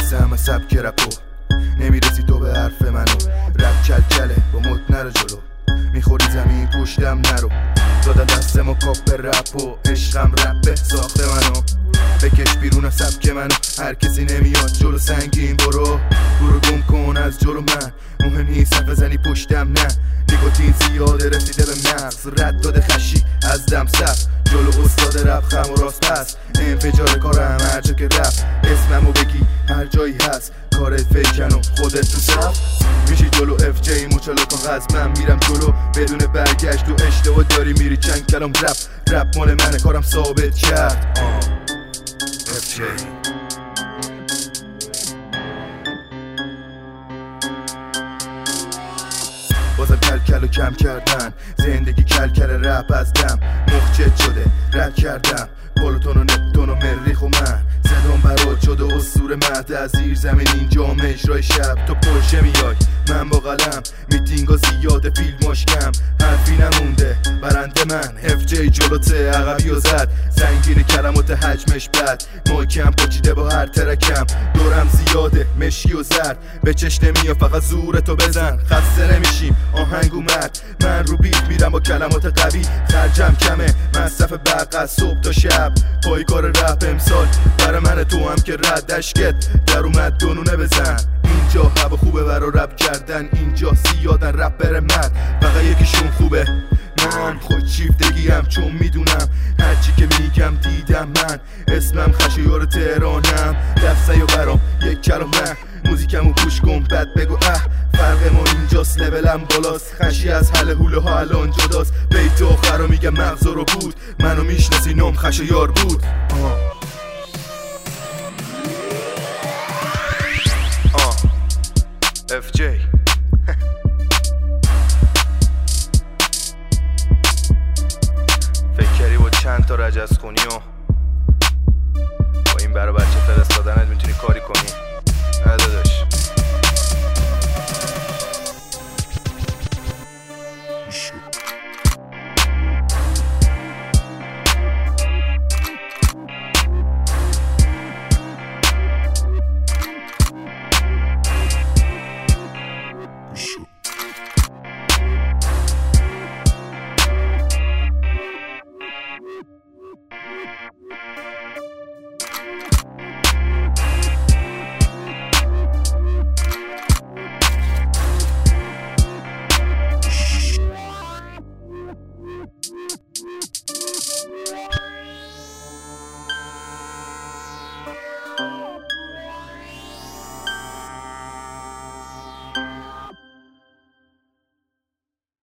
میرسه همه سبک رپو، نمیرسی تو به حرف منو. رپ کلکله با مد نرو جلو، میخوری زمین پشتم نرو. دادا دست ما کاپ رپ و عشقم رپه ساخته منو. بکش بیرون سبک منو، هر کسی نمیاد جلو سنگین. برو گم کن از جلو من، مهم نیست حرف بزنی پشتم نه. نیکوتین زیاده رسیده به مغز، رد داده خشی از دم سبز. جلو استاد رپ خم و راست پس، انفجار کارم هر جا که رپ اسممو بگی هر جایی هست. کارت فیکن و خودت تو صف میشی جلو اف جی مچالا کاغذ. من میرم جلو بدون برگشت و اشتباه داری میری چند کلام. رپ مال منه کارم ثابت کرد. اف جی بازم کل و کم کردن، زندگی کل رپ از دم. مخجد شده رد کردم، پلوتون و نپتون و مریخ و من. صدام برات شده اسطوره مهد از زیر زمین اینجا اجرای شب. تو پرشه میای من با قلم، میتینگا زیاده فیلماش کم. حرفی نمونده برنده من، اف جی جلوته عقبی و زد. زنگین کلمات حجمش بد، مایکم پاچیده با هر ترکم. دورم زیاده مشکی و زرد، به چش نمیاد فقط زورتو بزن. خسته نمیشیم آهنگ اومد، من رو بیت میرم با کلمات قوی. خرجم کمه مصرف برق از صبح تا شب. پای کار رپ امسال برای من تو هم که رد اشکت در اومد دونونه بزن. اینجا هوا خوبه برا رپ کردن، اینجا زیادن رپر من فقط یکیشون خوبه. من خود شیفتگیم چون میدونم هرچی که میگم دیدم. من اسمم خشیار تهرانم، دفسه و برام یک کلمه. موزیکمو گوش کن بعد بگو فرق ما اینجاست، لولم بالاست. خشی از حل هوله ها الان جداست. بیت آخر رو میگم مغزا رو بود، منو میشناسی نام خشیار بود. FJ فکر کردی با چند تا رجز خونی و